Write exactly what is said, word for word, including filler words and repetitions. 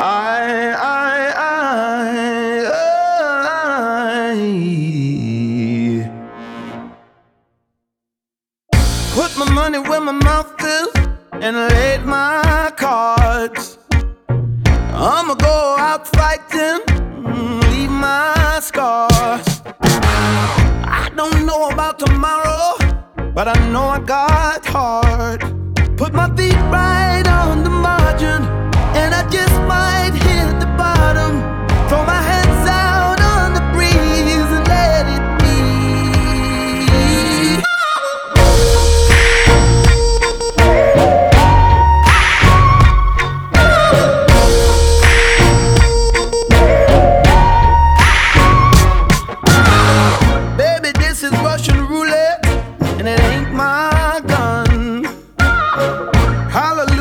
I, I, I, I put my money where my mouth is and laid my cards. I'ma go out fighting, leave my scars. I don't know about tomorrow, but I know I got heart. Put my feet right on the margin, and I just might hit the bottom. Throw my hands out on the breeze and let it be. Baby, this is Russian roulette, and it ain't my gun. Hallelujah.